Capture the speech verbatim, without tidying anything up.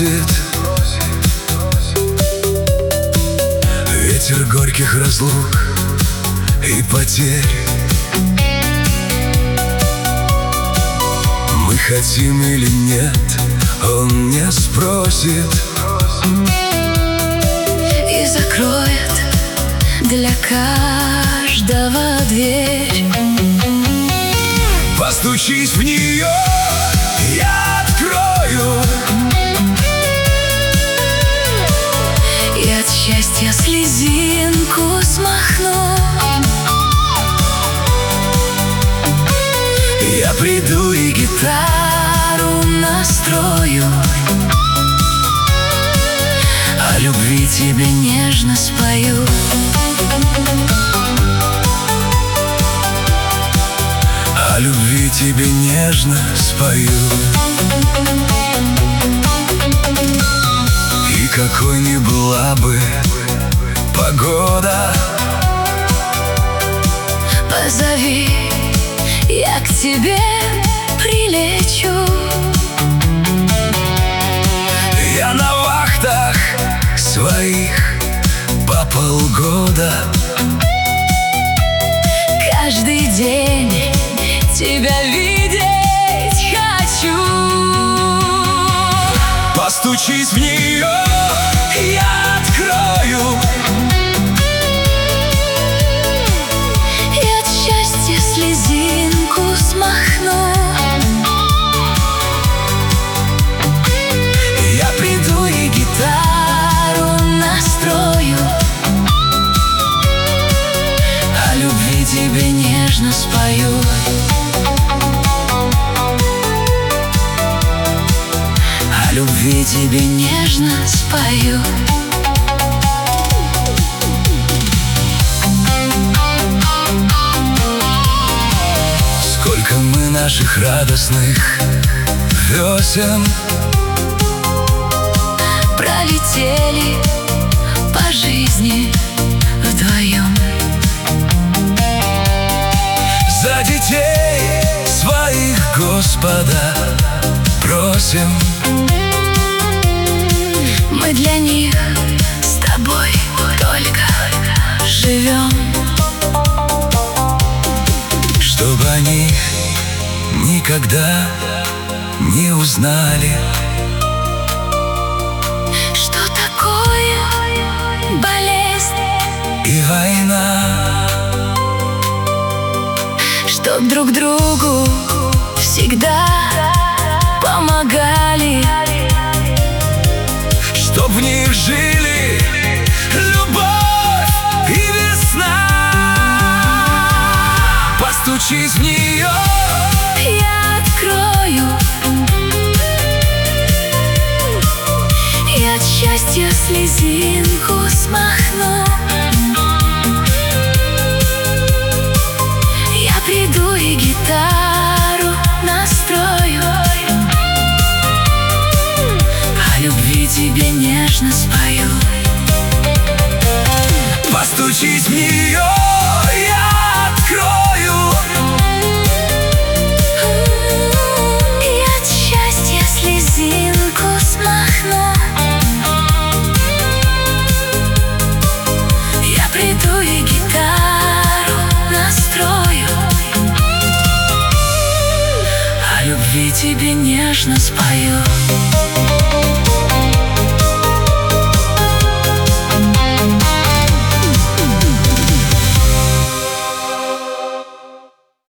бросит ветер горьких разлук и потерь. Мы хотим или нет, он не спросит и закроет для каждого дверь. Постучись в нее, я открою, и от счастья слезинку смахну. Я приду и гитару настрою, о любви тебе нежно спою. О любви тебе нежно спою. И какой ни была бы погода, позови, я к тебе прилечу. Я на вахтах своих по полгода. Каждый день тебя видеть хочу. Постучись в нее, я открою, и от счастья слезинку смахну. Я приду и гитару настрою, о любви тебе нежно спою. О любви тебе нежно спою. Сколько мы наших радостных весен пролетели по жизни вдвоем. За детей своих, Господа, просим. Мы для них с тобой только живем, чтобы они никогда не узнали, что такое болезнь и война, чтоб друг другу всегда помогали, чтоб в них жили любовь и весна. Постучись в нее, я открою, и от счастья слезинку смахну. Я приду и гитару настрою, о любви тебе нежно спою. Постучись в нее, я открою, и от счастья слезинку смахну. Я приду и гитару настрою, о любви тебе нежно спою.